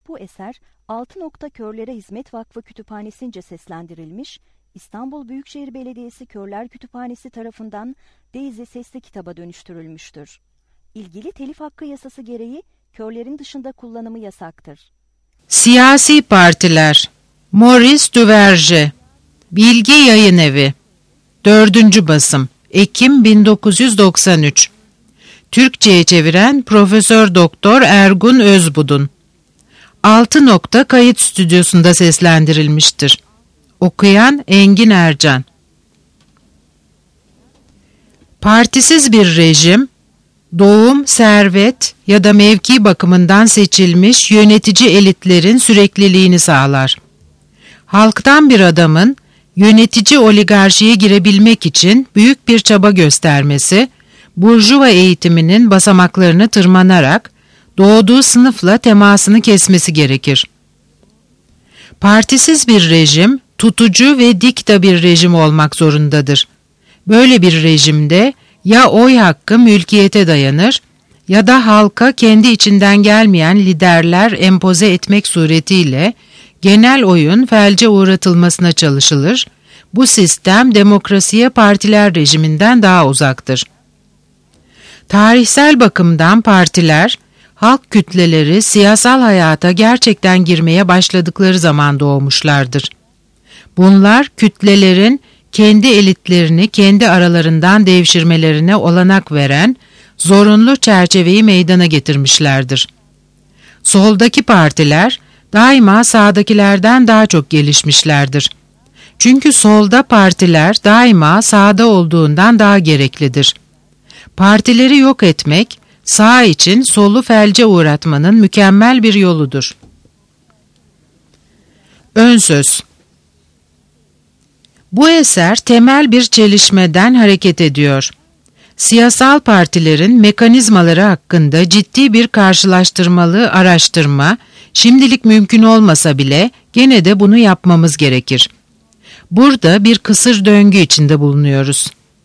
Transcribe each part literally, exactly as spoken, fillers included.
Bu eser Altı Nokta Körlere Hizmet Vakfı Kütüphanesi'nce seslendirilmiş, İstanbul Büyükşehir Belediyesi Körler Kütüphanesi tarafından Daisy sesli kitaba dönüştürülmüştür. İlgili telif hakkı yasası gereği körlerin dışında kullanımı yasaktır. Siyasi Partiler Maurice Duverger Bilgi Yayınevi dördüncü basım Ekim bin dokuz yüz doksan üç Türkçe'ye çeviren Profesör Doktor Ergun Özbudun. Altı Nokta Kayıt Stüdyosu'nda seslendirilmiştir. Okuyan Engin Ercan. Partisiz bir rejim, doğum, servet ya da mevki bakımından seçilmiş yönetici elitlerin sürekliliğini sağlar. Halktan bir adamın yönetici oligarşiye girebilmek için büyük bir çaba göstermesi, burjuva eğitiminin basamaklarını tırmanarak doğduğu sınıfla temasını kesmesi gerekir. Partisiz bir rejim, tutucu ve dikta bir rejim olmak zorundadır. Böyle bir rejimde ya oy hakkı mülkiyete dayanır ya da halka kendi içinden gelmeyen liderler empoze etmek suretiyle genel oyun felce uğratılmasına çalışılır. Bu sistem demokrasiye partiler rejiminden daha uzaktır. Tarihsel bakımdan partiler, halk kütleleri siyasal hayata gerçekten girmeye başladıkları zaman doğmuşlardır. Bunlar kütlelerin kendi elitlerini kendi aralarından devşirmelerine olanak veren zorunlu çerçeveyi meydana getirmişlerdir. Soldaki partiler daima sağdakilerden daha çok gelişmişlerdir. Çünkü solda partiler daima sağda olduğundan daha gereklidir. Partileri yok etmek, sağ için solu felce uğratmanın mükemmel bir yoludur. Önsöz. Bu eser temel bir çelişmeden hareket ediyor. Siyasal partilerin mekanizmaları hakkında ciddi bir karşılaştırmalı araştırma, şimdilik mümkün olmasa bile gene de bunu yapmamız gerekir. Burada bir kısır döngü içinde bulunuyoruz.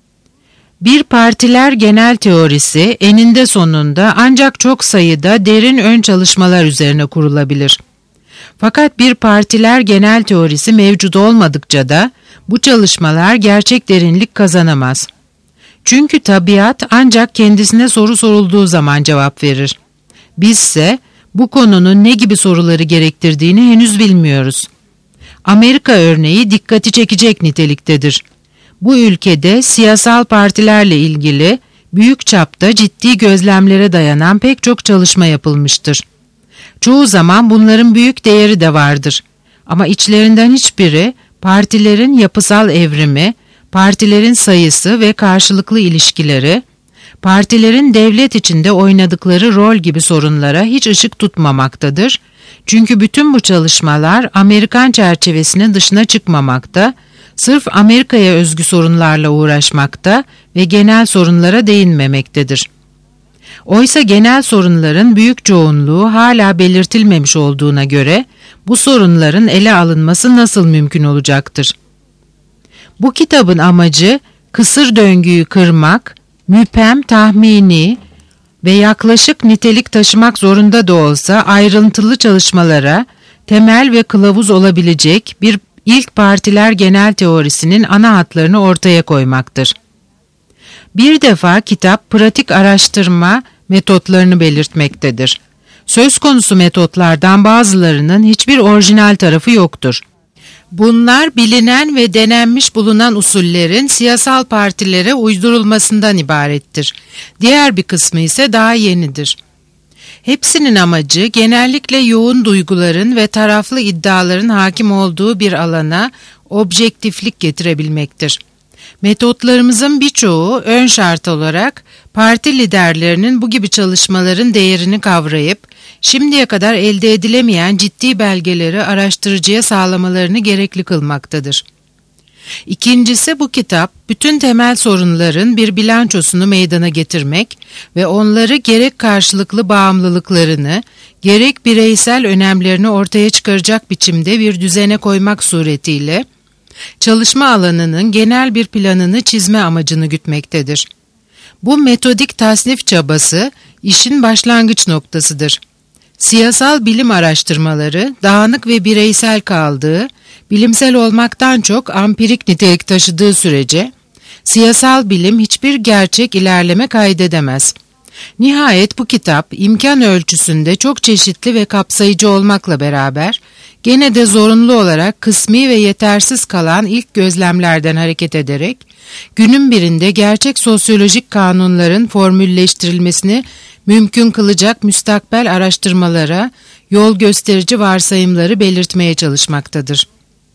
Bir partiler genel teorisi eninde sonunda ancak çok sayıda derin ön çalışmalar üzerine kurulabilir. Fakat bir partiler genel teorisi mevcut olmadıkça da bu çalışmalar gerçek derinlik kazanamaz. Çünkü tabiat ancak kendisine soru sorulduğu zaman cevap verir. Bizse bu konunun ne gibi soruları gerektirdiğini henüz bilmiyoruz. Amerika örneği dikkati çekecek niteliktedir. Bu ülkede siyasal partilerle ilgili büyük çapta ciddi gözlemlere dayanan pek çok çalışma yapılmıştır. Çoğu zaman bunların büyük değeri de vardır. Ama içlerinden hiçbiri partilerin yapısal evrimi, partilerin sayısı ve karşılıklı ilişkileri, partilerin devlet içinde oynadıkları rol gibi sorunlara hiç ışık tutmamaktadır. Çünkü bütün bu çalışmalar Amerikan çerçevesinin dışına çıkmamakta, sırf Amerika'ya özgü sorunlarla uğraşmakta ve genel sorunlara değinmemektedir. Oysa genel sorunların büyük çoğunluğu hala belirtilmemiş olduğuna göre bu sorunların ele alınması nasıl mümkün olacaktır? Bu kitabın amacı kısır döngüyü kırmak, müphem, tahmini ve yaklaşık nitelik taşımak zorunda da olsa ayrıntılı çalışmalara temel ve kılavuz olabilecek bir ilk partiler genel teorisinin ana hatlarını ortaya koymaktır. Bir defa kitap pratik araştırma metotlarını belirtmektedir. Söz konusu metotlardan bazılarının hiçbir orijinal tarafı yoktur. Bunlar bilinen ve denenmiş bulunan usullerin siyasal partilere uydurulmasından ibarettir. Diğer bir kısmı ise daha yenidir. Hepsinin amacı genellikle yoğun duyguların ve taraflı iddiaların hakim olduğu bir alana objektiflik getirebilmektir. Metotlarımızın birçoğu ön şart olarak parti liderlerinin bu gibi çalışmaların değerini kavrayıp şimdiye kadar elde edilemeyen ciddi belgeleri araştırıcıya sağlamalarını gerekli kılmaktadır. İkincisi, bu kitap bütün temel sorunların bir bilançosunu meydana getirmek ve onları gerek karşılıklı bağımlılıklarını gerek bireysel önemlerini ortaya çıkaracak biçimde bir düzene koymak suretiyle çalışma alanının genel bir planını çizme amacını gütmektedir. Bu metodik tasnif çabası işin başlangıç noktasıdır. Siyasal bilim araştırmaları dağınık ve bireysel kaldığı, bilimsel olmaktan çok ampirik nitelik taşıdığı sürece, siyasal bilim hiçbir gerçek ilerleme kaydedemez. Nihayet bu kitap imkan ölçüsünde çok çeşitli ve kapsayıcı olmakla beraber, gene de zorunlu olarak kısmi ve yetersiz kalan ilk gözlemlerden hareket ederek, günün birinde gerçek sosyolojik kanunların formülleştirilmesini mümkün kılacak müstakbel araştırmalara, yol gösterici varsayımları belirtmeye çalışmaktadır.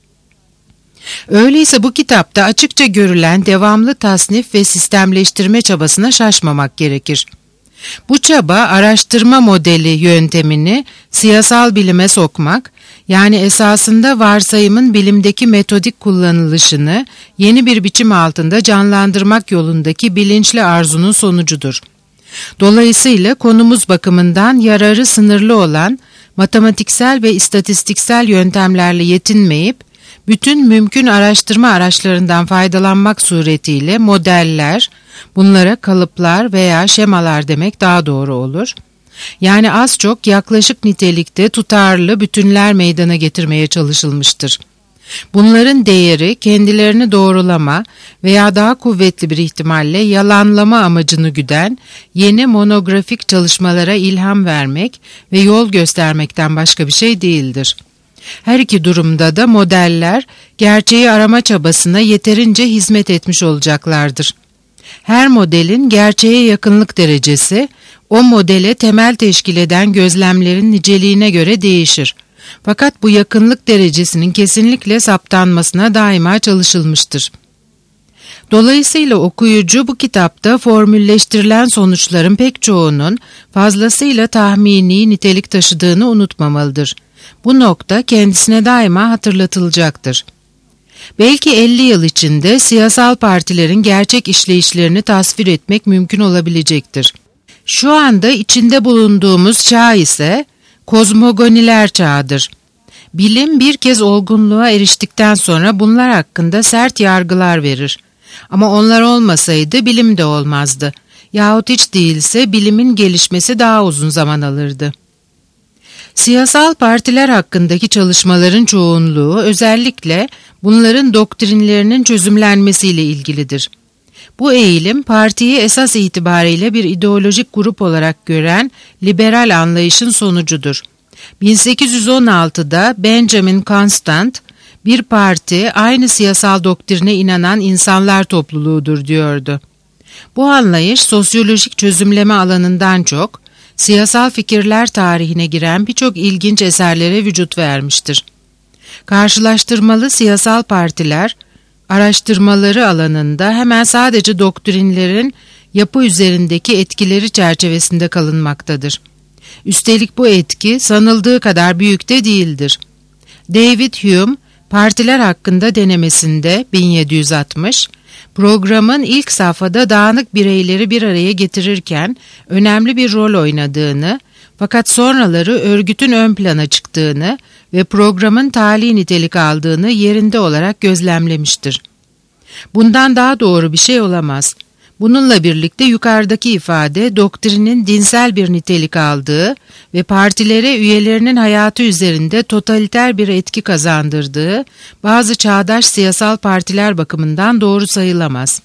Öyleyse bu kitapta açıkça görülen devamlı tasnif ve sistemleştirme çabasına şaşmamak gerekir. Bu çaba araştırma modeli yöntemini siyasal bilime sokmak, yani esasında varsayımın bilimdeki metodik kullanılışını yeni bir biçim altında canlandırmak yolundaki bilinçli arzunun sonucudur. Dolayısıyla konumuz bakımından yararı sınırlı olan matematiksel ve istatistiksel yöntemlerle yetinmeyip, bütün mümkün araştırma araçlarından faydalanmak suretiyle modeller, bunlara kalıplar veya şemalar demek daha doğru olur. Yani az çok yaklaşık nitelikte tutarlı bütünler meydana getirmeye çalışılmıştır. Bunların değeri kendilerini doğrulama veya daha kuvvetli bir ihtimalle yalanlama amacını güden yeni monografik çalışmalara ilham vermek ve yol göstermekten başka bir şey değildir. Her iki durumda da modeller gerçeği arama çabasına yeterince hizmet etmiş olacaklardır. Her modelin gerçeğe yakınlık derecesi o modele temel teşkil eden gözlemlerin niceliğine göre değişir. Fakat bu yakınlık derecesinin kesinlikle saptanmasına daima çalışılmıştır. Dolayısıyla okuyucu bu kitapta formülleştirilen sonuçların pek çoğunun fazlasıyla tahmini nitelik taşıdığını unutmamalıdır. Bu nokta kendisine daima hatırlatılacaktır. Belki elli yıl içinde siyasal partilerin gerçek işleyişlerini tasvir etmek mümkün olabilecektir. Şu anda içinde bulunduğumuz çağ ise kozmogoniler çağıdır. Bilim bir kez olgunluğa eriştikten sonra bunlar hakkında sert yargılar verir. Ama onlar olmasaydı bilim de olmazdı. Yahut hiç değilse bilimin gelişmesi daha uzun zaman alırdı. Siyasal partiler hakkındaki çalışmaların çoğunluğu özellikle bunların doktrinlerinin çözümlenmesiyle ilgilidir. Bu eğilim partiyi esas itibariyle bir ideolojik grup olarak gören liberal anlayışın sonucudur. bin sekiz yüz on altıda Benjamin Constant, bir parti aynı siyasal doktrine inanan insanlar topluluğudur diyordu. Bu anlayış sosyolojik çözümleme alanından çok, siyasal fikirler tarihine giren birçok ilginç eserlere vücut vermiştir. Karşılaştırmalı siyasal partiler, araştırmaları alanında hemen sadece doktrinlerin yapı üzerindeki etkileri çerçevesinde kalınmaktadır. Üstelik bu etki sanıldığı kadar büyük de değildir. David Hume, partiler hakkında denemesinde bin yedi yüz altmış, programın ilk safhada dağınık bireyleri bir araya getirirken önemli bir rol oynadığını, fakat sonraları örgütün ön plana çıktığını ve programın tali nitelik aldığını yerinde olarak gözlemlemiştir. Bundan daha doğru bir şey olamaz. Bununla birlikte yukarıdaki ifade doktrinin dinsel bir nitelik aldığı ve partilere üyelerinin hayatı üzerinde totaliter bir etki kazandırdığı bazı çağdaş siyasal partiler bakımından doğru sayılamaz.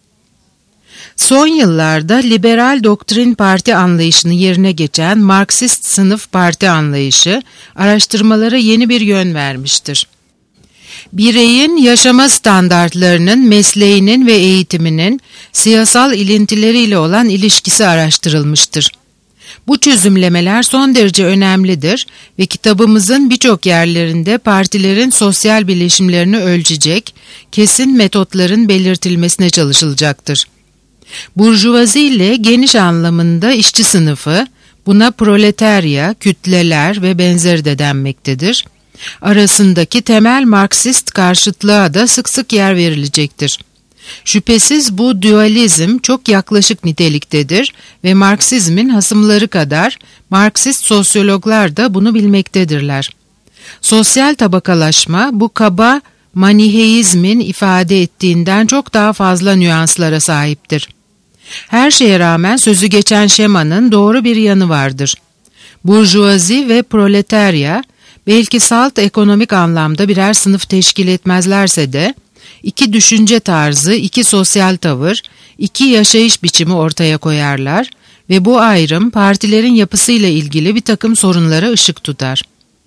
Son yıllarda liberal doktrin parti anlayışını yerine geçen Marksist sınıf parti anlayışı araştırmalara yeni bir yön vermiştir. Bireyin yaşama standartlarının, mesleğinin ve eğitiminin siyasal ilintileriyle olan ilişkisi araştırılmıştır. Bu çözümlemeler son derece önemlidir ve kitabımızın birçok yerlerinde partilerin sosyal bileşimlerini ölçecek, kesin metotların belirtilmesine çalışılacaktır. Burjuvazi ile geniş anlamında işçi sınıfı, buna proletarya, kütleler ve benzeri de denmektedir, arasındaki temel Marksist karşıtlığa da sık sık yer verilecektir. Şüphesiz bu dualizm çok yaklaşık niteliktedir ve Marksizmin hasımları kadar Marksist sosyologlar da bunu bilmektedirler. Sosyal tabakalaşma bu kaba maniheizmin ifade ettiğinden çok daha fazla nüanslara sahiptir. Her şeye rağmen sözü geçen şemanın doğru bir yanı vardır. burjuvazi ve proletarya, belki salt ekonomik anlamda birer sınıf teşkil etmezlerse de, iki düşünce tarzı, iki sosyal tavır, iki yaşayış biçimi ortaya koyarlar ve bu ayrım partilerin yapısıyla ilgili bir takım sorunlara ışık tutar.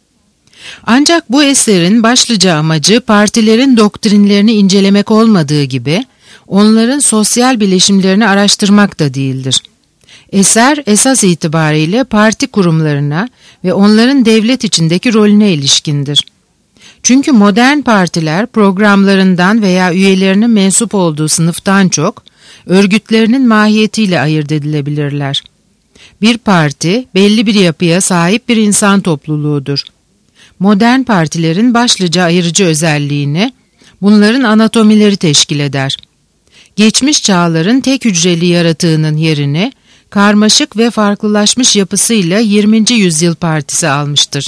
Ancak bu eserin başlıca amacı partilerin doktrinlerini incelemek olmadığı gibi, onların sosyal bileşimlerini araştırmak da değildir. Eser esas itibariyle parti kurumlarına ve onların devlet içindeki rolüne ilişkindir. Çünkü modern partiler programlarından veya üyelerinin mensup olduğu sınıftan çok, örgütlerinin mahiyetiyle ayırt edilebilirler. Bir parti, belli bir yapıya sahip bir insan topluluğudur. Modern partilerin başlıca ayırıcı özelliğini, bunların anatomileri teşkil eder. Geçmiş çağların tek hücreli yaratığının yerini, karmaşık ve farklılaşmış yapısıyla yirminci yüzyıl partisi almıştır.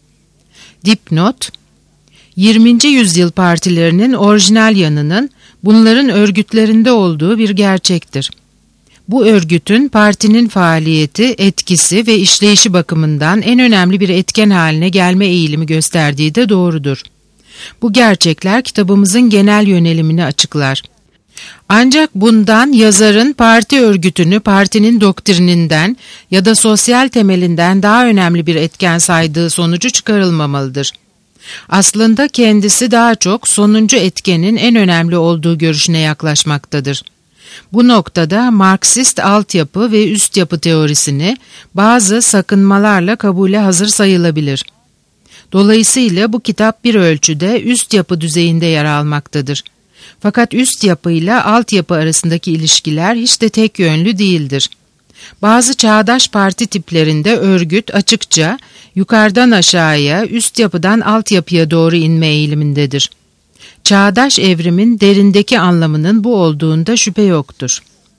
Dipnot, yirminci yüzyıl partilerinin orijinal yanının bunların örgütlerinde olduğu bir gerçektir. Bu örgütün partinin faaliyeti, etkisi ve işleyişi bakımından en önemli bir etken haline gelme eğilimi gösterdiği de doğrudur. Bu gerçekler kitabımızın genel yönelimini açıklar. Ancak bundan yazarın parti örgütünü partinin doktrininden ya da sosyal temelinden daha önemli bir etken saydığı sonucu çıkarılmamalıdır. Aslında kendisi daha çok sonuncu etkenin en önemli olduğu görüşüne yaklaşmaktadır. Bu noktada Marksist altyapı ve üst yapı teorisini bazı sakınmalarla kabule hazır sayılabilir. Dolayısıyla bu kitap bir ölçüde üst yapı düzeyinde yer almaktadır. Fakat üst yapıyla alt yapı arasındaki ilişkiler hiç de tek yönlü değildir. Bazı çağdaş parti tiplerinde örgüt açıkça yukarıdan aşağıya, üst yapıdan alt yapıya doğru inme eğilimindedir. Çağdaş evrimin derindeki anlamının bu olduğunda şüphe yoktur.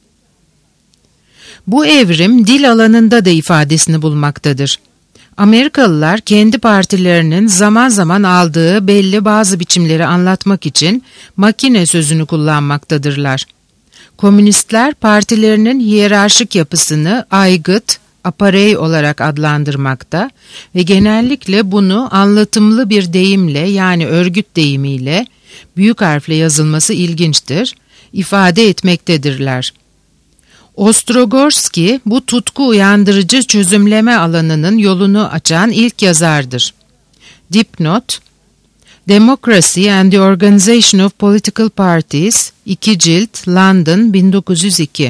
Bu evrim dil alanında da ifadesini bulmaktadır. Amerikalılar kendi partilerinin zaman zaman aldığı belli bazı biçimleri anlatmak için makine sözünü kullanmaktadırlar. Komünistler partilerinin hiyerarşik yapısını aygıt, aparey olarak adlandırmakta ve genellikle bunu anlatımlı bir deyimle, yani örgüt deyimiyle, büyük harfle yazılması ilginçtir, ifade etmektedirler. Ostrogorski bu tutku uyandırıcı çözümleme alanının yolunu açan ilk yazardır. Dipnot, Democracy and the Organization of Political Parties, iki cilt, London, bin dokuz yüz iki.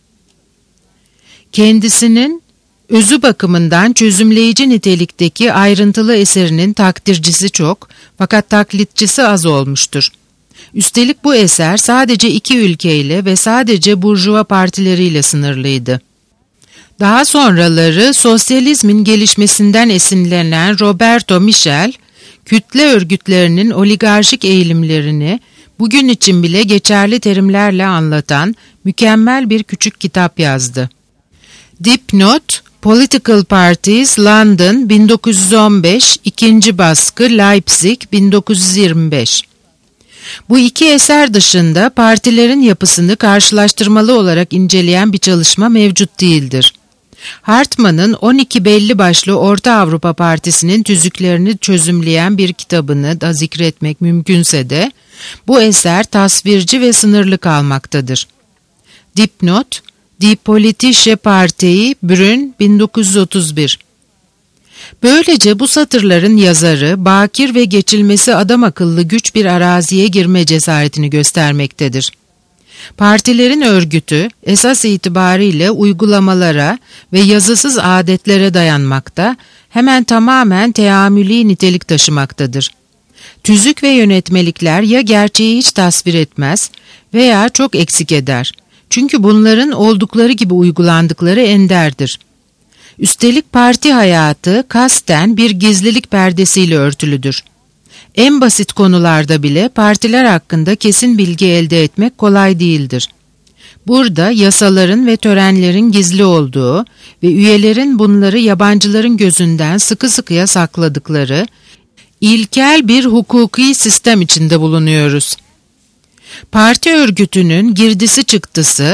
Kendisinin özü bakımından çözümleyici nitelikteki ayrıntılı eserinin takdircisi çok, fakat taklitçisi az olmuştur. Üstelik bu eser sadece iki ülkeyle ve sadece burjuva partileriyle sınırlıydı. Daha sonraları sosyalizmin gelişmesinden esinlenen Roberto Michel, kütle örgütlerinin oligarşik eğilimlerini bugün için bile geçerli terimlerle anlatan mükemmel bir küçük kitap yazdı. Dipnot, Political Parties, London, bin dokuz yüz on beş, ikinci baskı, Leipzig, bin dokuz yüz yirmi beş. Bu iki eser dışında partilerin yapısını karşılaştırmalı olarak inceleyen bir çalışma mevcut değildir. Hartmann'ın on iki belli başlı Orta Avrupa Partisi'nin tüzüklerini çözümleyen bir kitabını da zikretmek mümkünse de, bu eser tasvirci ve sınırlı kalmaktadır. Dipnot, Die Politische Partei, Brünn, bin dokuz yüz otuz bir. Böylece bu satırların yazarı, bakir ve geçilmesi adamakıllı güç bir araziye girme cesaretini göstermektedir. Partilerin örgütü, esas itibariyle uygulamalara ve yazısız adetlere dayanmakta, hemen tamamen teamüli nitelik taşımaktadır. Tüzük ve yönetmelikler ya gerçeği hiç tasvir etmez veya çok eksik eder. Çünkü bunların oldukları gibi uygulandıkları enderdir. Üstelik parti hayatı kasten bir gizlilik perdesiyle örtülüdür. En basit konularda bile partiler hakkında kesin bilgi elde etmek kolay değildir. Burada yasaların ve törenlerin gizli olduğu ve üyelerin bunları yabancıların gözünden sıkı sıkıya sakladıkları ilkel bir hukuki sistem içinde bulunuyoruz. Parti örgütünün girdisi çıktısı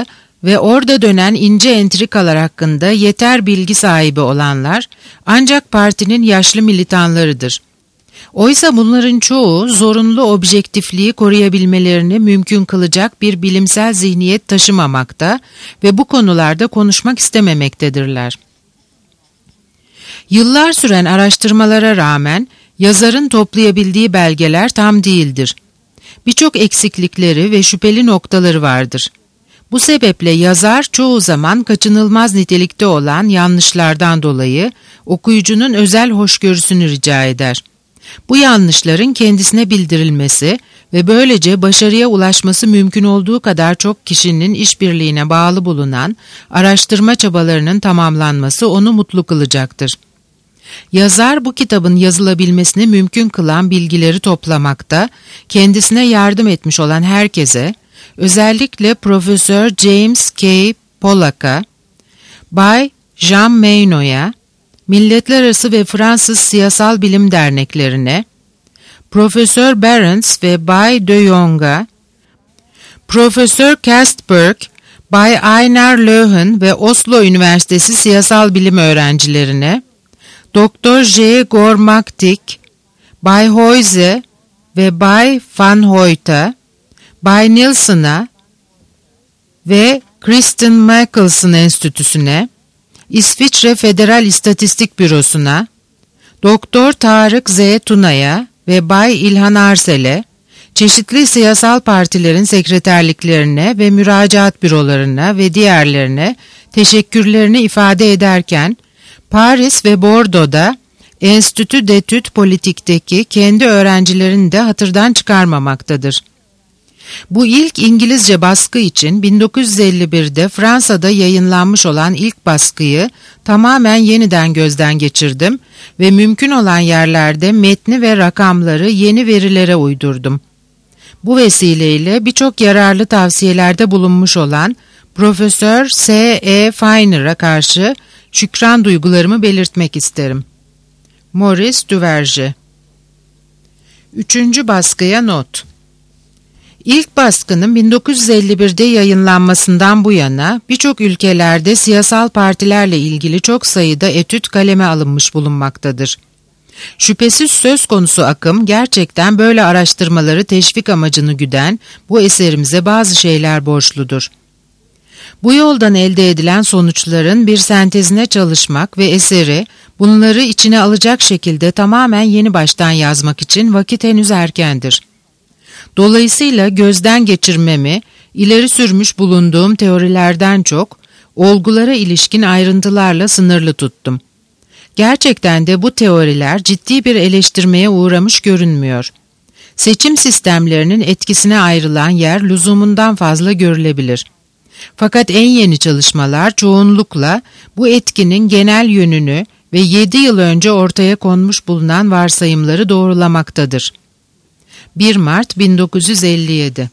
ve orada dönen ince entrikalar hakkında yeter bilgi sahibi olanlar ancak partinin yaşlı militanlarıdır. Oysa bunların çoğu zorunlu objektifliği koruyabilmelerini mümkün kılacak bir bilimsel zihniyet taşımamakta ve bu konularda konuşmak istememektedirler. Yıllar süren araştırmalara rağmen yazarın toplayabildiği belgeler tam değildir. Birçok eksiklikleri ve şüpheli noktaları vardır. Bu sebeple yazar çoğu zaman kaçınılmaz nitelikte olan yanlışlardan dolayı okuyucunun özel hoşgörüsünü rica eder. Bu yanlışların kendisine bildirilmesi ve böylece başarıya ulaşması mümkün olduğu kadar çok kişinin işbirliğine bağlı bulunan araştırma çabalarının tamamlanması onu mutlu kılacaktır. Yazar bu kitabın yazılabilmesini mümkün kılan bilgileri toplamakta, kendisine yardım etmiş olan herkese, özellikle Profesör James K. Pollack'a, Bay Jean Mayno'ya, Milletlerarası ve Fransız Siyasal Bilim Derneklerine, Profesör Barents ve Bay de Jong'a, Profesör Kastberg, Bay Einar Löhen ve Oslo Üniversitesi Siyasal Bilim öğrencilerine, Doktor J. Gormaktik, Bay Hoyze ve Bay Van Hoyt'a, Bay Nilsson'a ve Kristen Michelson Enstitüsü'ne, İsviçre Federal İstatistik Bürosu'na, Doktor Tarık Z. Tuna'ya ve Bay İlhan Arsel'e, çeşitli siyasal partilerin sekreterliklerine ve müracaat bürolarına ve diğerlerine teşekkürlerini ifade ederken, Paris ve Bordeaux'da Enstitü d'Etudes Politik'teki kendi öğrencilerini de hatırdan çıkarmamaktadır. Bu ilk İngilizce baskı için bin dokuz yüz elli birde Fransa'da yayınlanmış olan ilk baskıyı tamamen yeniden gözden geçirdim ve mümkün olan yerlerde metni ve rakamları yeni verilere uydurdum. Bu vesileyle birçok yararlı tavsiyelerde bulunmuş olan Profesör S E Feiner'a karşı şükran duygularımı belirtmek isterim. Maurice Duverger. Üçüncü baskıya not. İlk baskının bin dokuz yüz elli birde yayınlanmasından bu yana birçok ülkelerde siyasal partilerle ilgili çok sayıda etüt kaleme alınmış bulunmaktadır. Şüphesiz söz konusu akım gerçekten böyle araştırmaları teşvik amacını güden bu eserimize bazı şeyler borçludur. Bu yoldan elde edilen sonuçların bir sentezine çalışmak ve eseri bunları içine alacak şekilde tamamen yeni baştan yazmak için vakit henüz erkendir. Dolayısıyla gözden geçirmemi, ileri sürmüş bulunduğum teorilerden çok, olgulara ilişkin ayrıntılarla sınırlı tuttum. Gerçekten de bu teoriler ciddi bir eleştirmeye uğramış görünmüyor. Seçim sistemlerinin etkisine ayrılan yer lüzumundan fazla görülebilir. Fakat en yeni çalışmalar çoğunlukla bu etkinin genel yönünü ve yedi yıl önce ortaya konmuş bulunan varsayımları doğrulamaktadır. bir Mart bin dokuz yüz elli yedi.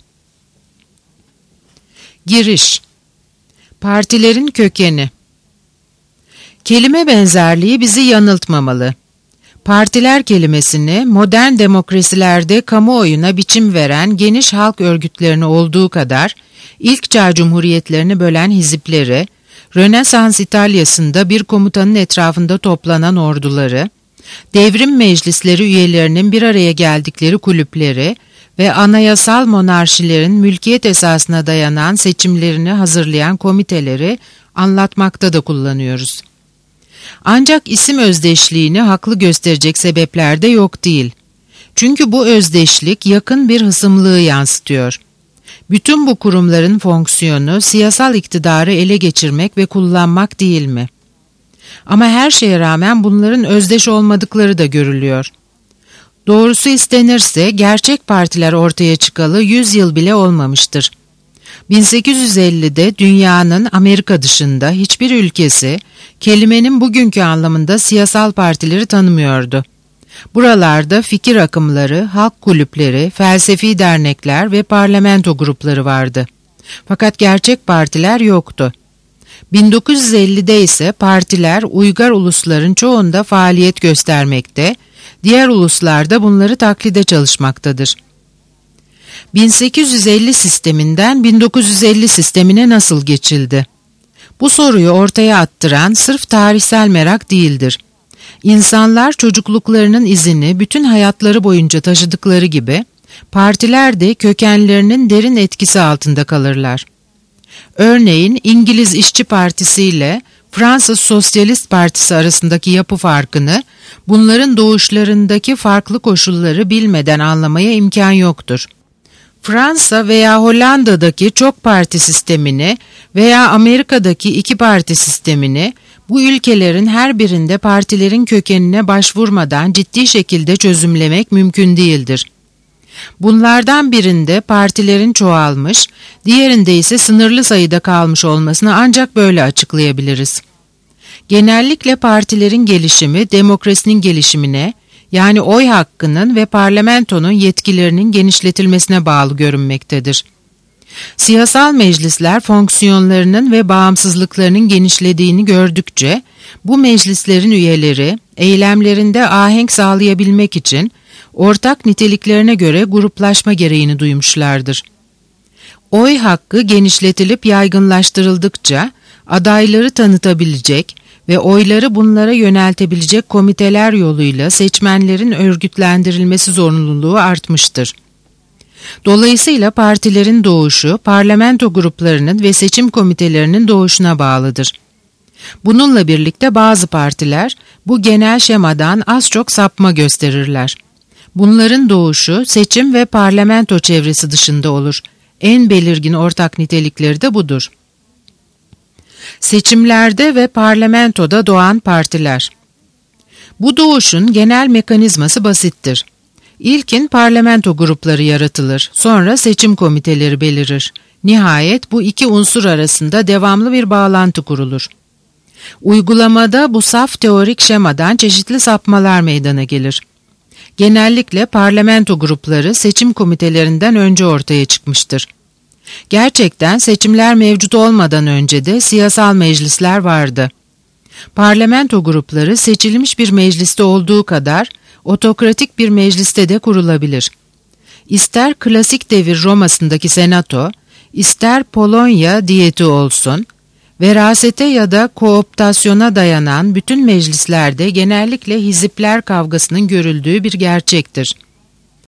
Giriş. Partilerin kökeni. Kelime benzerliği bizi yanıltmamalı. Partiler kelimesini modern demokrasilerde kamuoyuna biçim veren geniş halk örgütlerini olduğu kadar ilk çağ cumhuriyetlerini bölen hizipleri, Rönesans İtalya'sında bir komutanın etrafında toplanan orduları, devrim meclisleri üyelerinin bir araya geldikleri kulüpleri ve anayasal monarşilerin mülkiyet esasına dayanan seçimlerini hazırlayan komiteleri anlatmakta da kullanıyoruz. Ancak isim özdeşliğini haklı gösterecek sebepler de yok değil. Çünkü bu özdeşlik yakın bir hısımlığı yansıtıyor. Bütün bu kurumların fonksiyonu siyasal iktidarı ele geçirmek ve kullanmak değil mi? Ama her şeye rağmen bunların özdeş olmadıkları da görülüyor. Doğrusu istenirse gerçek partiler ortaya çıkalı yüz yıl bile olmamıştır. bin sekiz yüz ellide dünyanın Amerika dışında hiçbir ülkesi kelimenin bugünkü anlamında siyasal partileri tanımıyordu. Buralarda fikir akımları, halk kulüpleri, felsefi dernekler ve parlamento grupları vardı. Fakat gerçek partiler yoktu. bin dokuz yüz ellide ise partiler uygar ulusların çoğunda faaliyet göstermekte, diğer uluslarda bunları taklide çalışmaktadır. bin sekiz yüz elli sisteminden bin dokuz yüz elli sistemine nasıl geçildi? Bu soruyu ortaya attıran sırf tarihsel merak değildir. İnsanlar çocukluklarının izini bütün hayatları boyunca taşıdıkları gibi, partiler de kökenlerinin derin etkisi altında kalırlar. Örneğin İngiliz İşçi Partisi ile Fransız Sosyalist Partisi arasındaki yapı farkını, bunların doğuşlarındaki farklı koşulları bilmeden anlamaya imkan yoktur. Fransa veya Hollanda'daki çok parti sistemini veya Amerika'daki iki parti sistemini, bu ülkelerin her birinde partilerin kökenine başvurmadan ciddi şekilde çözümlemek mümkün değildir. Bunlardan birinde partilerin çoğalmış, diğerinde ise sınırlı sayıda kalmış olmasını ancak böyle açıklayabiliriz. Genellikle partilerin gelişimi demokrasinin gelişimine, yani oy hakkının ve parlamentonun yetkilerinin genişletilmesine bağlı görünmektedir. Siyasal meclisler fonksiyonlarının ve bağımsızlıklarının genişlediğini gördükçe, bu meclislerin üyeleri eylemlerinde ahenk sağlayabilmek için ortak niteliklerine göre gruplaşma gereğini duymuşlardır. Oy hakkı genişletilip yaygınlaştırıldıkça adayları tanıtabilecek ve oyları bunlara yöneltebilecek komiteler yoluyla seçmenlerin örgütlendirilmesi zorunluluğu artmıştır. Dolayısıyla partilerin doğuşu, parlamento gruplarının ve seçim komitelerinin doğuşuna bağlıdır. Bununla birlikte bazı partiler bu genel şemadan az çok sapma gösterirler. Bunların doğuşu seçim ve parlamento çevresi dışında olur. En belirgin ortak nitelikleri de budur. Seçimlerde ve parlamentoda doğan partiler. Bu doğuşun genel mekanizması basittir. İlkin parlamento grupları yaratılır, sonra seçim komiteleri belirir. Nihayet bu iki unsur arasında devamlı bir bağlantı kurulur. Uygulamada bu saf teorik şemadan çeşitli sapmalar meydana gelir. Genellikle parlamento grupları seçim komitelerinden önce ortaya çıkmıştır. Gerçekten seçimler mevcut olmadan önce de siyasal meclisler vardı. Parlamento grupları seçilmiş bir mecliste olduğu kadar otokratik bir mecliste de kurulabilir. İster klasik devir Roma'sındaki senato, ister Polonya diyeti olsun, verasete ya da kooptasyona dayanan bütün meclislerde genellikle hizipler kavgasının görüldüğü bir gerçektir.